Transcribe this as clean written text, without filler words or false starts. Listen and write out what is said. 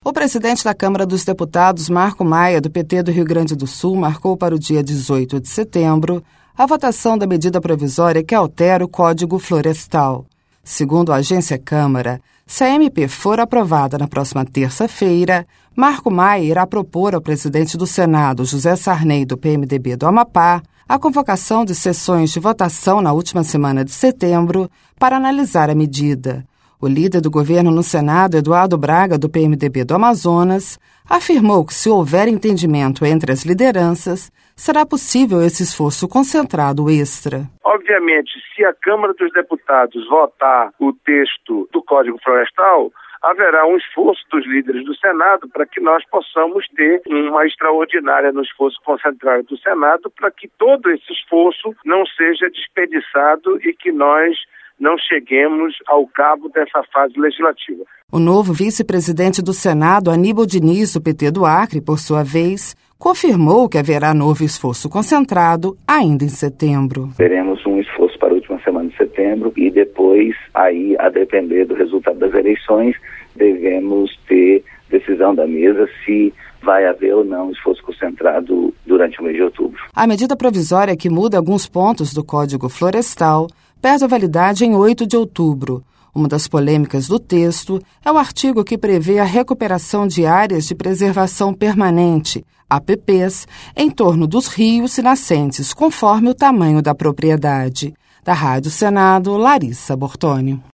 O presidente da Câmara dos Deputados, Marco Maia, do PT do Rio Grande do Sul, marcou para o dia 18 de setembro a votação da medida provisória que altera o Código Florestal. Segundo a agência Câmara, se a MP for aprovada na próxima terça-feira, Marco Maia irá propor ao presidente do Senado, José Sarney, do PMDB do Amapá, a convocação de sessões de votação na última semana de setembro para analisar a medida. O líder do governo no Senado, Eduardo Braga, do PMDB do Amazonas, afirmou que, se houver entendimento entre as lideranças, será possível esse esforço concentrado extra. Obviamente, se a Câmara dos Deputados votar o texto do Código Florestal, haverá um esforço dos líderes do Senado para que nós possamos ter uma extraordinária no esforço concentrado do Senado, para que todo esse esforço não seja desperdiçado e que nós não cheguemos ao cabo dessa fase legislativa. O novo vice-presidente do Senado, Aníbal Diniz, do PT do Acre, por sua vez, confirmou que haverá novo esforço concentrado ainda em setembro. Teremos um esforço para a última semana de setembro e depois, aí, a depender do resultado das eleições, devemos ter decisão da mesa se vai haver ou não esforço concentrado durante o mês de outubro. A medida provisória que muda alguns pontos do Código Florestal perde a validade em 8 de outubro. Uma das polêmicas do texto é o artigo que prevê a recuperação de áreas de preservação permanente, APPs, em torno dos rios e nascentes, conforme o tamanho da propriedade. Da Rádio Senado, Larissa Bortoni.